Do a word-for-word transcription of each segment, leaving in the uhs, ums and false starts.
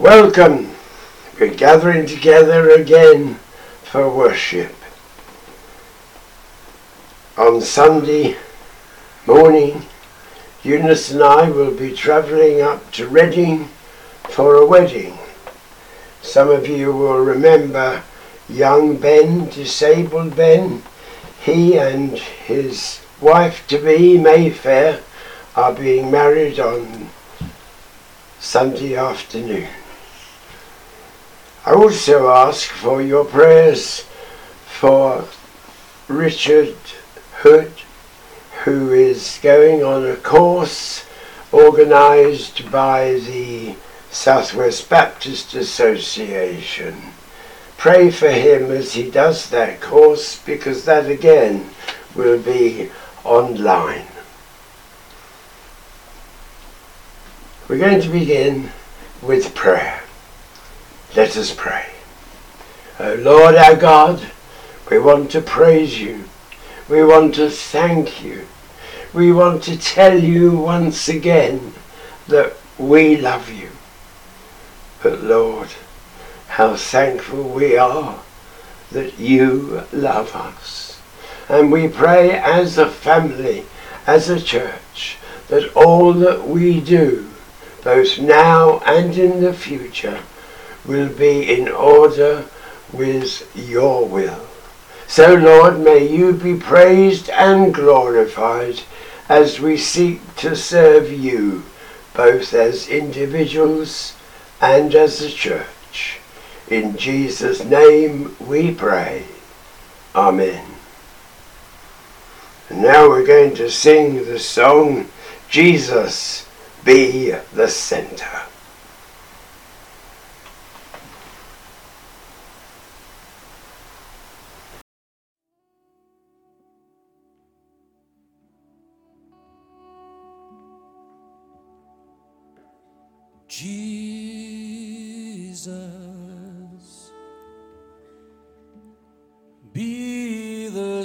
Welcome. We're gathering together again for worship. On Sunday morning, Eunice and I will be travelling up to Reading for a wedding. Some of you will remember young Ben, disabled Ben. He and his wife-to-be, Mayfair, are being married on Sunday afternoon. I also ask for your prayers for Richard Hood, who is going on a course organised by the Southwest Baptist Association. Pray for him as he does that course, because that again will be online. We're going to begin with prayer. Let us pray. Oh Lord our God, we want to praise you. We want to thank you. We want to tell you once again that we love you. But Lord, how thankful we are that you love us. And we pray as a family, as a church, that all that we do, both now and in the future, will be in order with your will. So Lord, may you be praised and glorified as we seek to serve you, both as individuals and as a church. In Jesus' name we pray. Amen. And now we're going to sing the song, Jesus Be the Center. Jesus, be the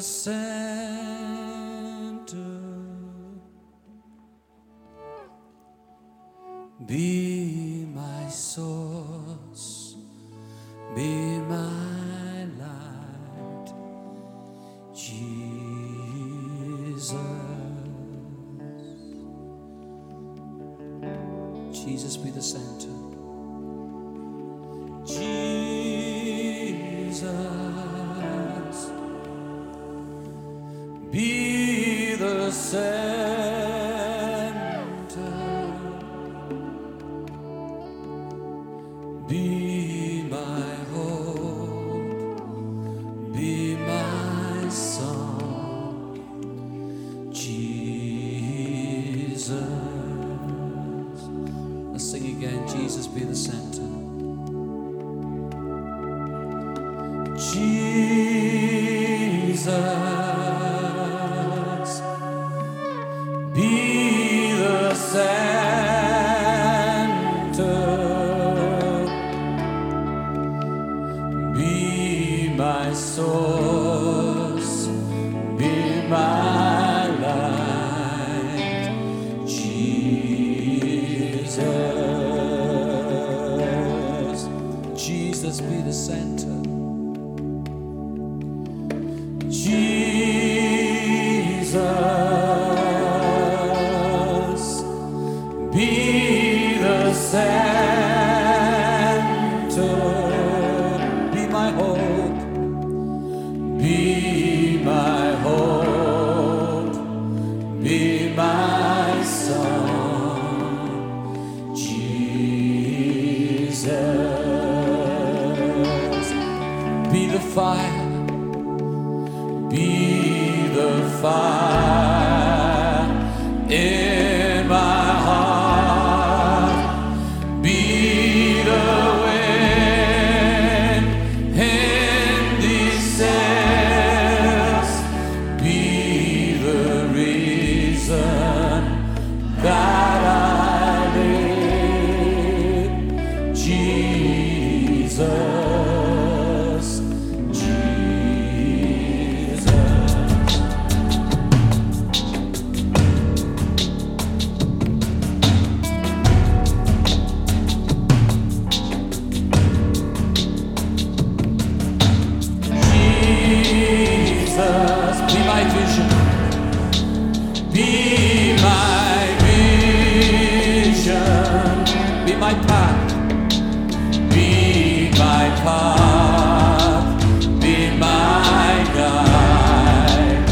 center, be my source, be my light, Jesus. Jesus, be the center. Jesus, be the center, be my hope, be my song, Jesus. Let's sing again. Jesus, be the center. Jesus, be the center, be my source, be my light, Jesus. Jesus, be the center. Jesus, be the center, be my hope, be my hope, be my song, Jesus. Be the fire, be the fire in my heart, be the wind in these sails, be the reason that I live, Jesus. my path, be my guide,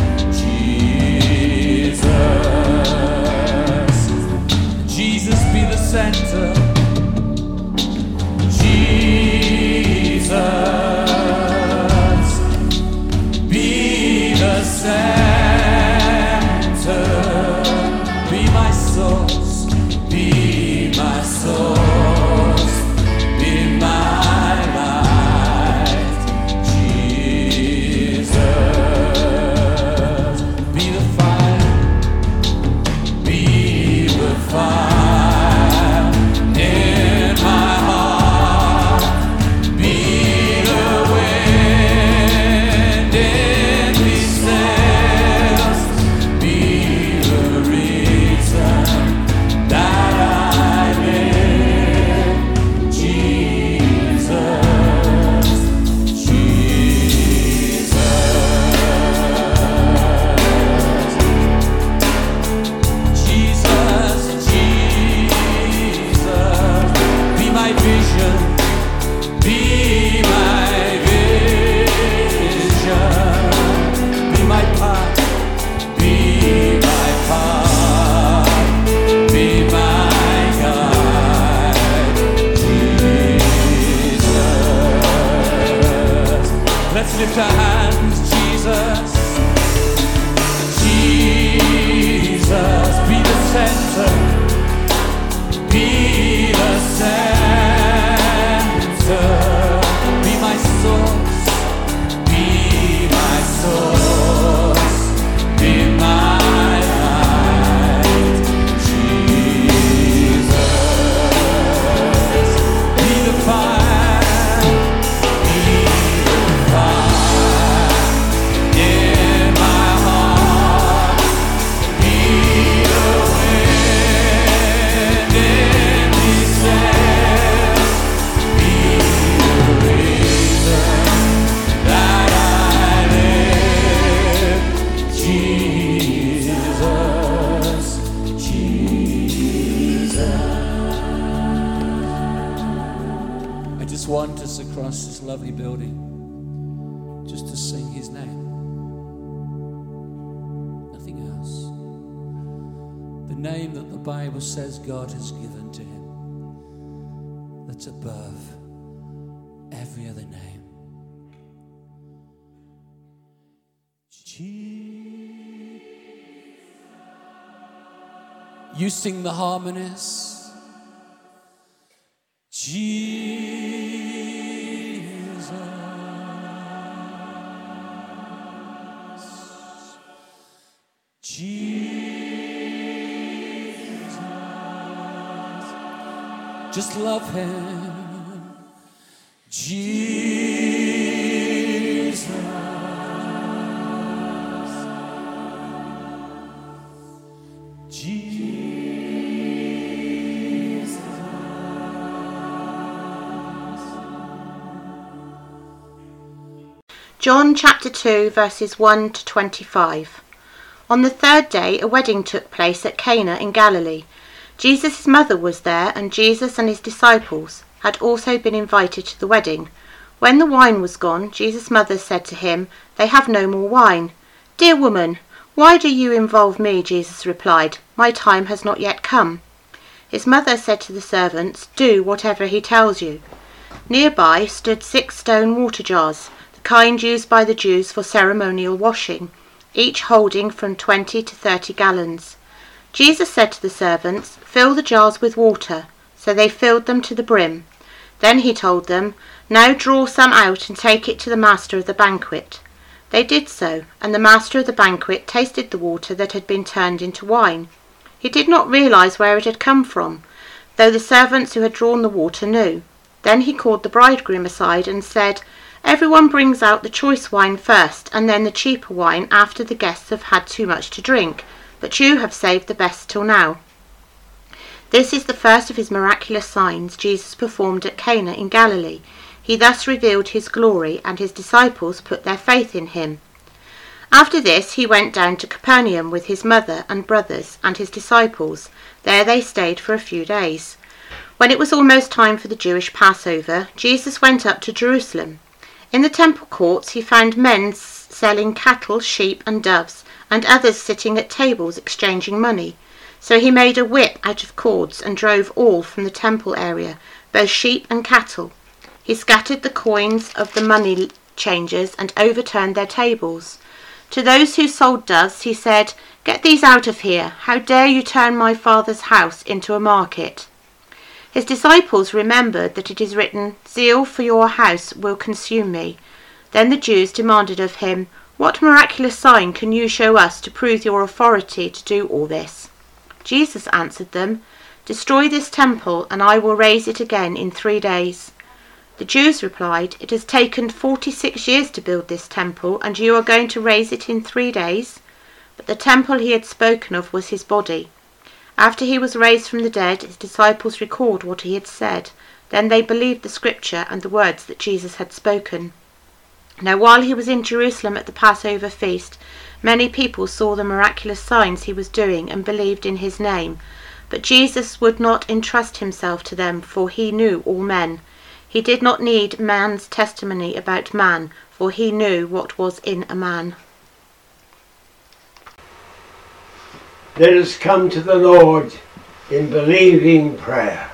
Jesus. Jesus be the center, Jesus be the center, be my source, be my source, be my life, Jesus. Be the fire, be the fire in my heart, be the wind in these sails, be the reason that I live, Jesus, Jesus, Jesus, Jesus, be my vision, be my vision, be my path, be my path, be my guide, Jesus. Let's lift our hands, Jesus. Jesus, be the center, be the center, be my source, be my source, be my light, Jesus. Be the fire, be the fire in my heart, be the wind in these sails, be the reason that I live, Jesus, Jesus. I just want us across this lovely building just to sing his name. Nothing else. The name that the Bible says God has given to him, that's above every other name. Jesus. You sing the harmonies. Jesus. Jesus. Just love him. Jesus. Jesus. John chapter two verses one to twenty-five. On the third day a wedding took place at Cana in Galilee. Jesus' mother was there, and Jesus and his disciples had also been invited to the wedding. When the wine was gone, Jesus' mother said to him, "They have no more wine." "Dear woman, why do you involve me?" Jesus replied. "My time has not yet come." His mother said to the servants, "Do whatever he tells you." Nearby stood six stone water jars, the kind used by the Jews for ceremonial washing, each holding from twenty to thirty gallons. Jesus said to the servants, "Fill the jars with water." So they filled them to the brim. Then he told them, "Now draw some out and take it to the master of the banquet." They did so, and the master of the banquet tasted the water that had been turned into wine. He did not realize where it had come from, though the servants who had drawn the water knew. Then he called the bridegroom aside and said, "Everyone brings out the choice wine first, and then the cheaper wine after the guests have had too much to drink, but you have saved the best till now." This is the first of his miraculous signs Jesus performed at Cana in Galilee. He thus revealed his glory, and his disciples put their faith in him. After this he went down to Capernaum with his mother and brothers and his disciples. There they stayed for a few days. When it was almost time for the Jewish Passover, Jesus went up to Jerusalem. In the temple courts he found men selling cattle, sheep and doves, and others sitting at tables exchanging money. So he made a whip out of cords and drove all from the temple area, both sheep and cattle. He scattered the coins of the money changers and overturned their tables. To those who sold doves he said, "Get these out of here. How dare you turn my Father's house into a market?" His disciples remembered that it is written, "Zeal for your house will consume me." Then the Jews demanded of him, "What miraculous sign can you show us to prove your authority to do all this?" Jesus answered them, "Destroy this temple, and I will raise it again in three days." The Jews replied, "It has taken forty-six years to build this temple, and you are going to raise it in three days?" But the temple he had spoken of was his body. After he was raised from the dead, his disciples recalled what he had said. Then they believed the scripture and the words that Jesus had spoken. Now while he was in Jerusalem at the Passover feast, many people saw the miraculous signs he was doing and believed in his name. But Jesus would not entrust himself to them, for he knew all men. He did not need man's testimony about man, for he knew what was in a man. Let us come to the Lord in believing prayer.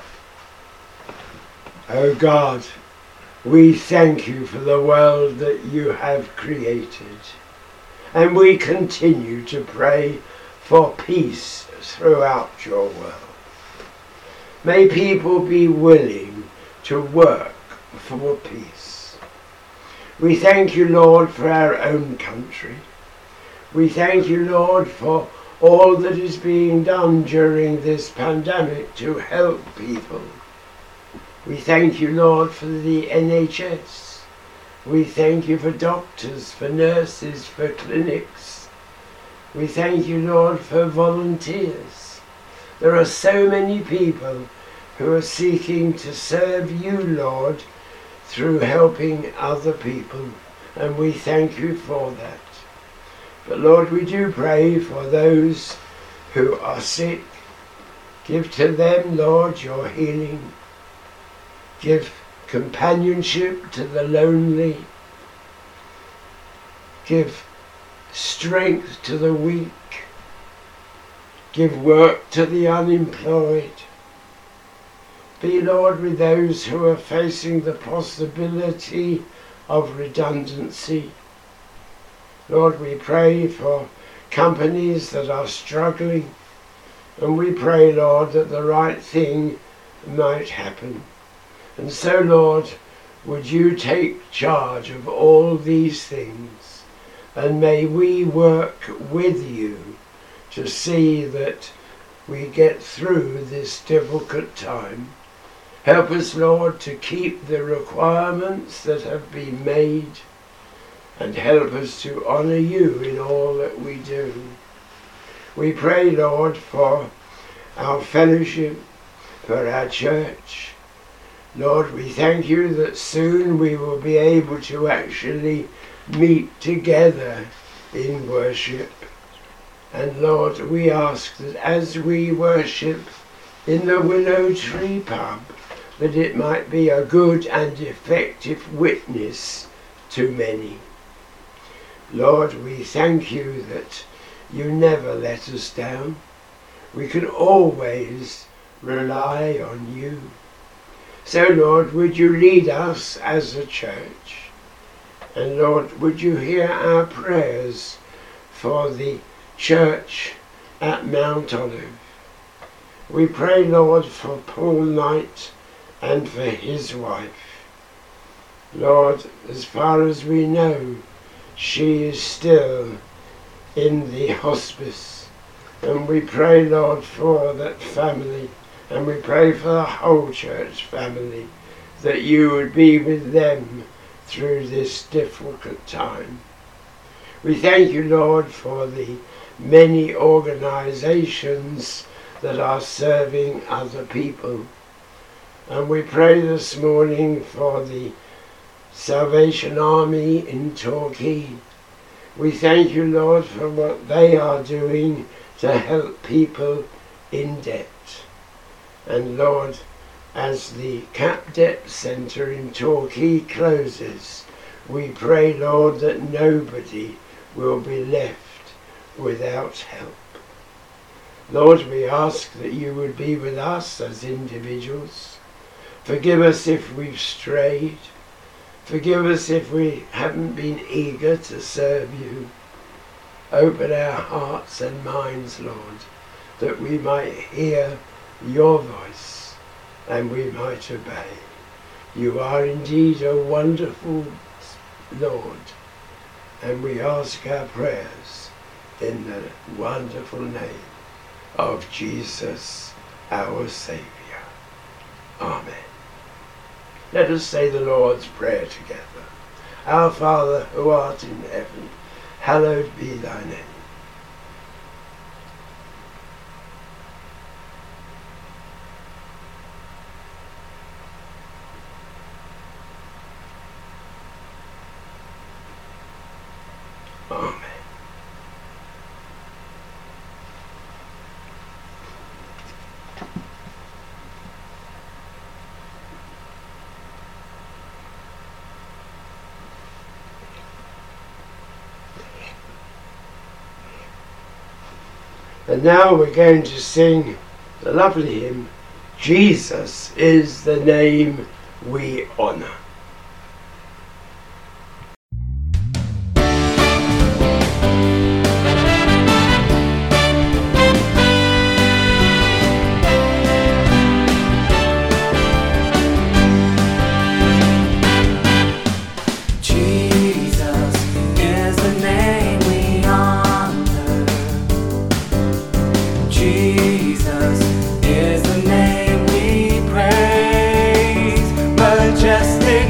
O God, we thank you for the world that you have created, and we continue to pray for peace throughout your world. May people be willing to work for peace. We thank you, Lord, for our own country. We thank you, Lord, for all that is being done during this pandemic to help people. We thank you, Lord, for the N H S. We thank you for doctors, for nurses, for clinics. We thank you, Lord, for volunteers. There are so many people who are seeking to serve you, Lord, through helping other people, and we thank you for that. But Lord, we do pray for those who are sick. Give to them, Lord, your healing. Give companionship to the lonely. Give strength to the weak. Give work to the unemployed. Be, Lord, with those who are facing the possibility of redundancy. Lord, we pray for companies that are struggling, and we pray, Lord, that the right thing might happen. And so, Lord, would you take charge of all these things, and may we work with you to see that we get through this difficult time. Help us, Lord, to keep the requirements that have been made, and help us to honour you in all that we do. We pray, Lord, for our fellowship, for our church. Lord, we thank you that soon we will be able to actually meet together in worship. And Lord, we ask that as we worship in the Willow Tree Pub, that it might be a good and effective witness to many. Lord, we thank you that you never let us down. We can always rely on you. So, Lord, would you lead us as a church? And Lord, would you hear our prayers for the church at Mount Olive? We pray, Lord, for Paul Knight and for his wife. Lord, as far as we know, she is still in the hospice. And we pray, Lord, for that family. And we pray for the whole church family, that you would be with them through this difficult time. We thank you, Lord, for the many organizations that are serving other people. And we pray this morning for the Salvation Army in Torquay. We thank you, Lord, for what they are doing to help people in debt. And Lord, as the Cap Depth Centre in Torquay closes, we pray, Lord, that nobody will be left without help. Lord, we ask that you would be with us as individuals. Forgive us if we've strayed. Forgive us if we haven't been eager to serve you. Open our hearts and minds, Lord, that we might hear your voice and we might obey. You are indeed a wonderful Lord, and we ask our prayers in the wonderful name of Jesus, our Saviour. Amen. Let us say the Lord's Prayer together. Our Father, who art in heaven, hallowed be thy name. Amen. And now we're going to sing the lovely hymn, Jesus is the name we honour. Just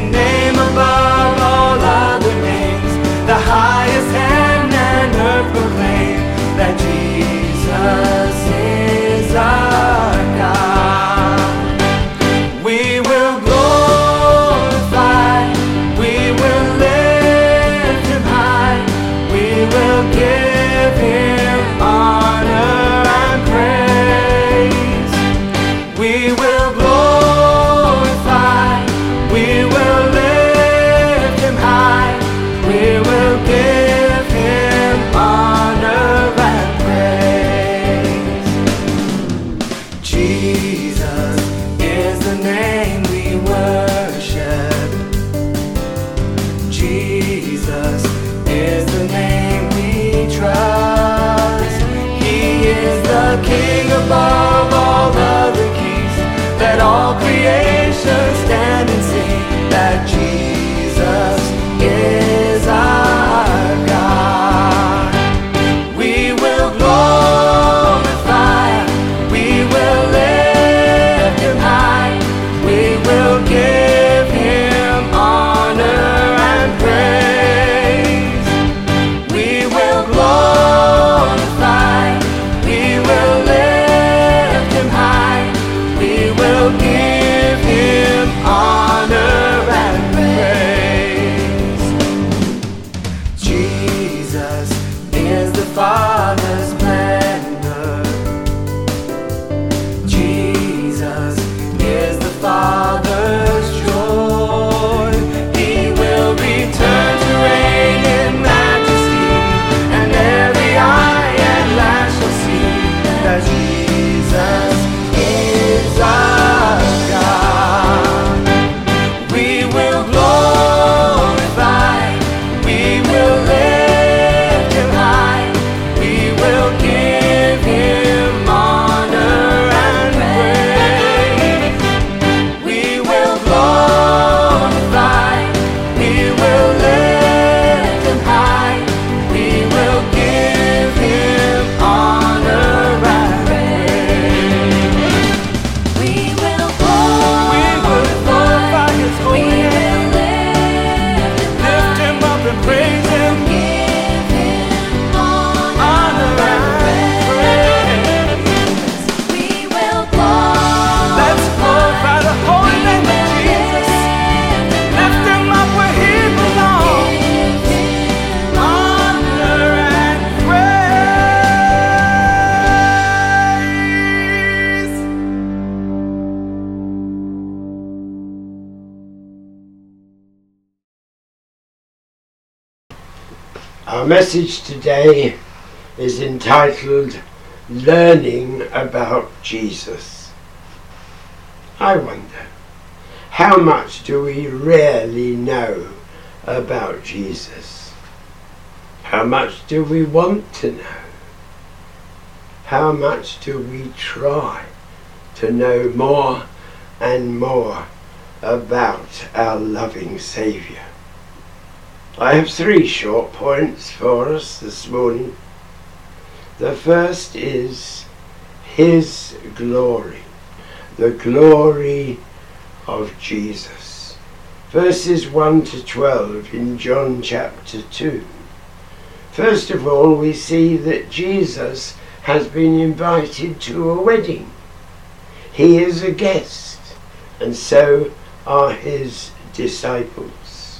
Our message today is entitled Learning About Jesus. I wonder, how much do we really know about Jesus? How much do we want to know? How much do we try to know more and more about our loving Saviour? I have three short points for us this morning. The first is His glory, the glory of Jesus. Verses one to twelve in John chapter two. First of all, we see that Jesus has been invited to a wedding. He is a guest, and so are his disciples.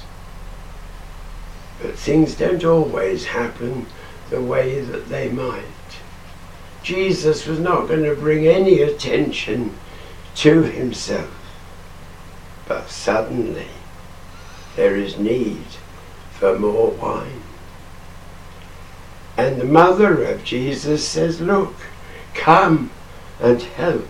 But things don't always happen the way that they might. Jesus was not going to bring any attention to himself. But suddenly there is need for more wine. And the mother of Jesus says, "Look, come and help."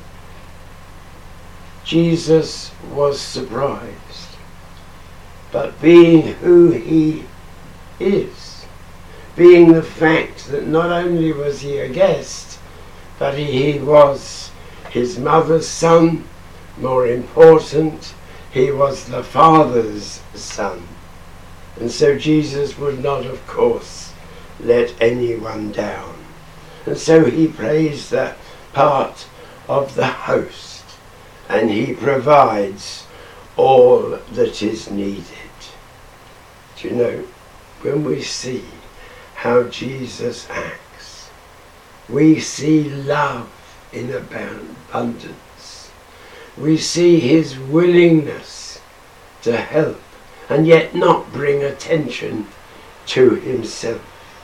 Jesus was surprised, but being who he is, being the fact that not only was he a guest, but he was his mother's son, more important, he was the Father's son. And so Jesus would not, of course, let anyone down. And so he plays the part of the host, and he provides all that is needed. Do you know, when we see how Jesus acts, we see love in abundance. We see his willingness to help and yet not bring attention to himself.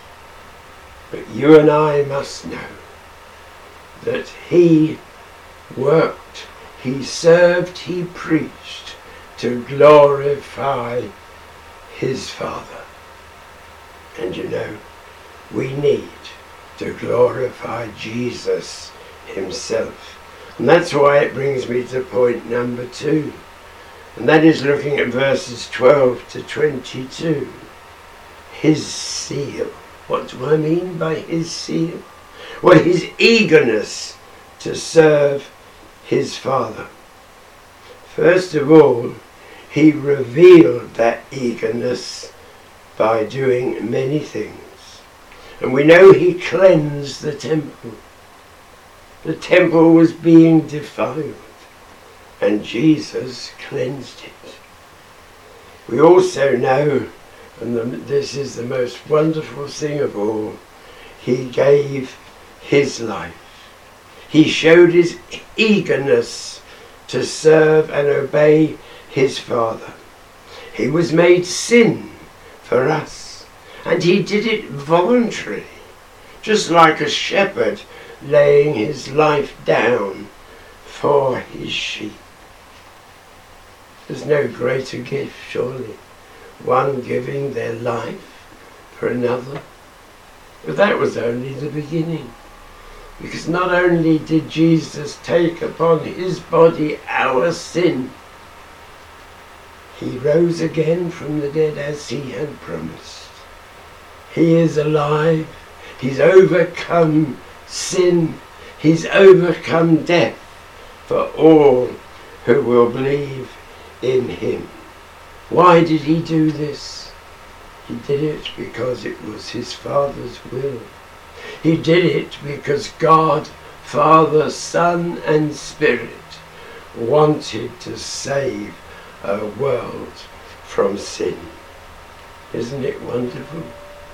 But you and I must know that he worked, he served, he preached to glorify his Father. And you know, we need to glorify Jesus himself. And that's why it brings me to point number two. And that is looking at verses twelve to twenty-two. His seal. What do I mean by his seal? Well, his eagerness to serve his Father. First of all, he revealed that eagerness by doing many things. And we know he cleansed the temple. The temple was being defiled, and Jesus cleansed it. We also know, and the, this is the most wonderful thing of all, he gave his life. He showed his eagerness to serve and obey his Father. He was made sin for us, and he did it voluntarily, just like a shepherd laying his life down for his sheep. There's no greater gift, surely, one giving their life for another. But that was only the beginning, because not only did Jesus take upon his body our sin, he rose again from the dead as he had promised. He is alive. He's overcome sin. He's overcome death for all who will believe in him. Why did he do this? He did it because it was his Father's will. He did it because God, Father, Son and Spirit wanted to save a world from sin. Isn't it wonderful?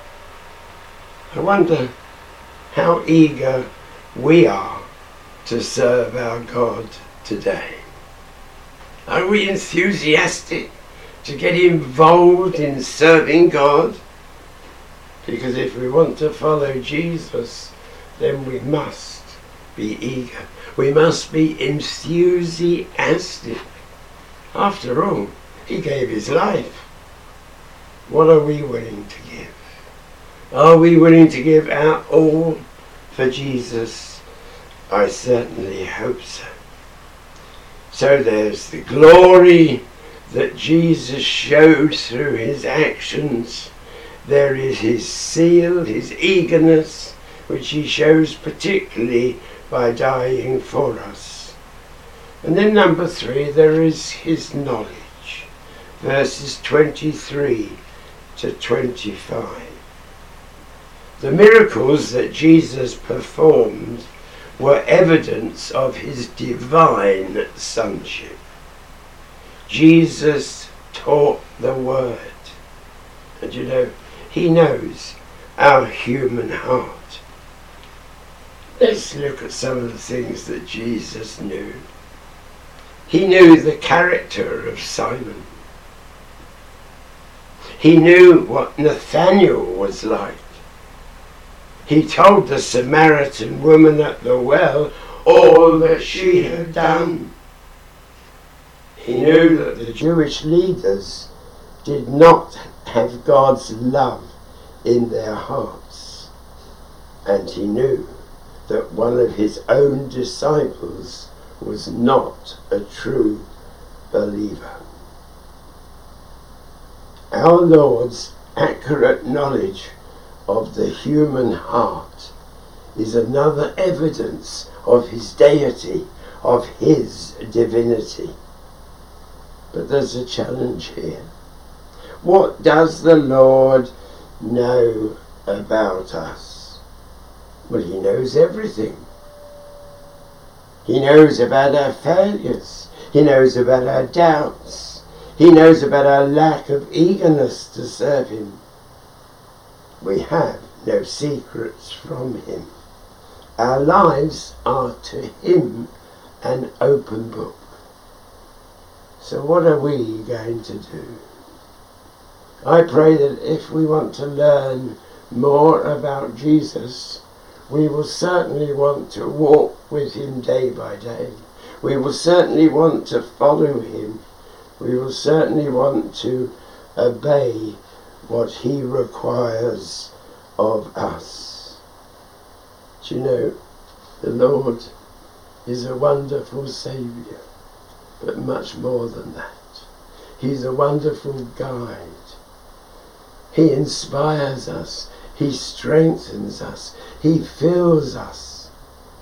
I wonder how eager we are to serve our God today. Are we enthusiastic to get involved in serving God? Because if we want to follow Jesus, then we must be eager. We must be enthusiastic. After all, he gave his life. What are we willing to give? Are we willing to give our all for Jesus? I certainly hope so. So there's the glory that Jesus showed through his actions. There is his zeal, his eagerness, which he shows particularly by dying for us. And then number three, there is his knowledge. Verses twenty-three to twenty-five. The miracles that Jesus performed were evidence of his divine sonship. Jesus taught the word. And you know, he knows our human heart. Let's look at some of the things that Jesus knew. He knew the character of Simon. He knew what Nathanael was like. He told the Samaritan woman at the well all that she had done. He knew that the Jewish leaders did not have God's love in their hearts. And he knew that one of his own disciples was not a true believer. Our Lord's accurate knowledge of the human heart is another evidence of his deity, of his divinity. But there's a challenge here. What does the Lord know about us? Well, he knows everything. He knows about our failures. He knows about our doubts. He knows about our lack of eagerness to serve him. We have no secrets from him. Our lives are to him an open book. So what are we going to do? I pray that if we want to learn more about Jesus, we will certainly want to walk with him day by day. We will certainly want to follow him. We will certainly want to obey what he requires of us. Do you know, the Lord is a wonderful Saviour, but much more than that. He's a wonderful guide. He inspires us. He strengthens us. He fills us.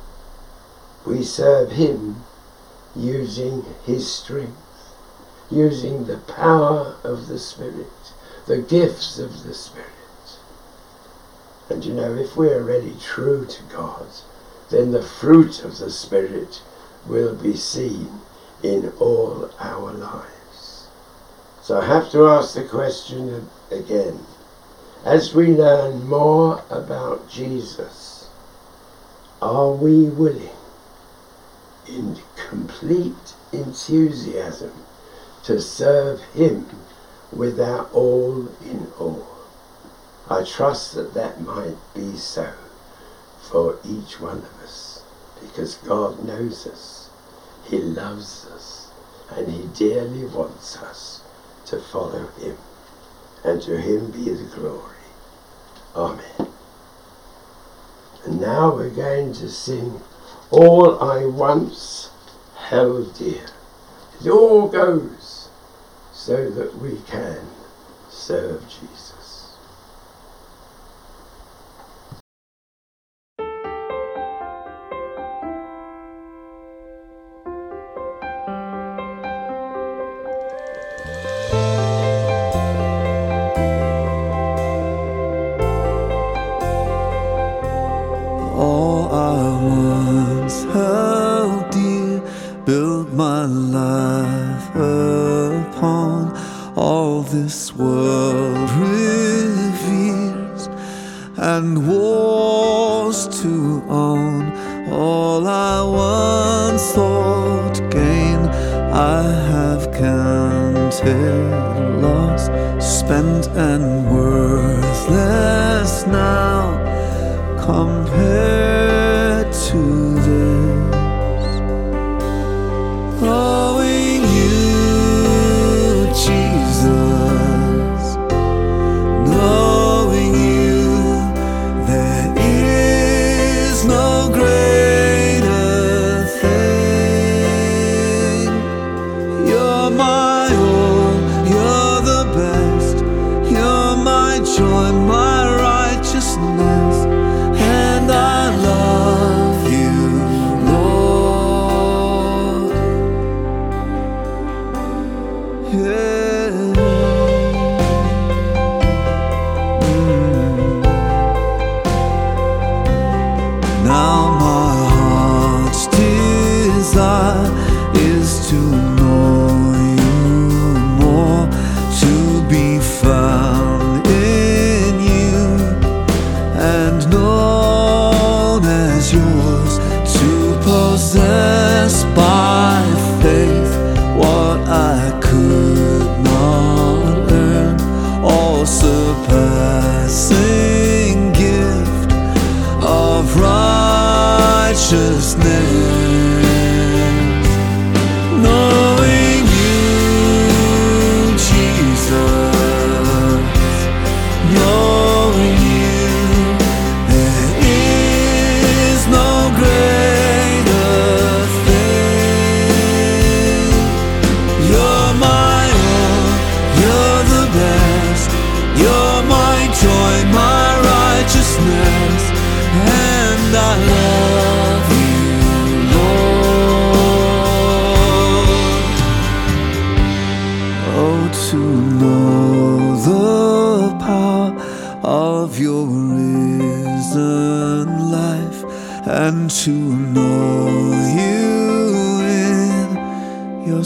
We serve him using his strength, using the power of the Spirit, the gifts of the Spirit. And you know, if we are really true to God, then the fruit of the Spirit will be seen in all our lives. So I have to ask the question again. As we learn more about Jesus, are we willing, in complete enthusiasm, to serve him with our all in all? I trust that that might be so for each one of us, because God knows us, he loves us, and he dearly wants us to follow him. And to him be the glory. Amen. And now we're going to sing All I Once Held Dear. It all goes so that we can serve Jesus. All I once held dear, built my life upon. All this world reveres and wars to own. All I once thought gain, I have counted loss, spent and worthless now, compared to this. Knowing you, Jesus, knowing you Knowing you, Jesus, knowing you, there is no greater thing. You're my all, you're the best, you're my joy, my righteousness, and I love you, Lord. Oh, to know the power of your risen life, and to know you in your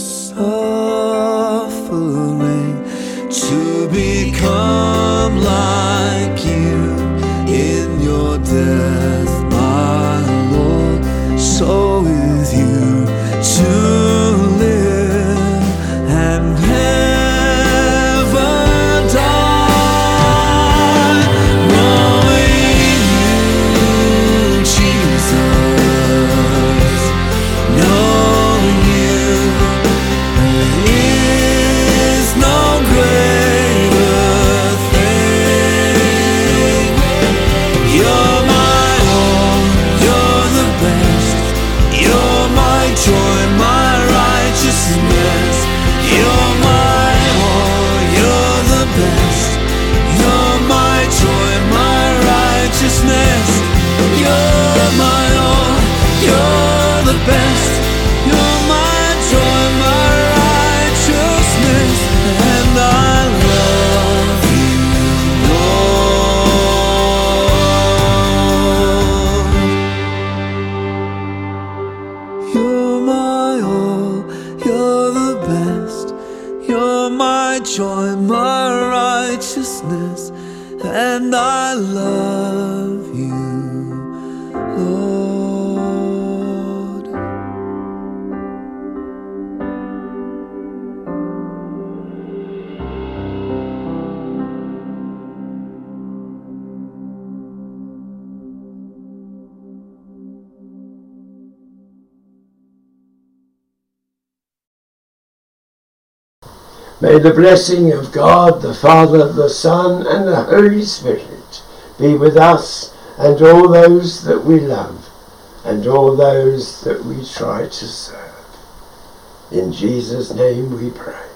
suffering, to become like you in your death, my Lord, so with you to live and never die. Knowing you, Jesus, knowing you, there is no greater thing. You're my all, you're the best, you're my joy, my righteousness. You're my all, you're the best, you're my joy, my righteousness. You're my all, you're the best, you're my joy, my righteousness, and I love you, Lord. You're my all, you're the best, you're my joy, my righteousness, and I love you, Lord. May the blessing of God, the Father, the Son, and the Holy Spirit be with us and all those that we love and all those that we try to serve. In Jesus' name we pray.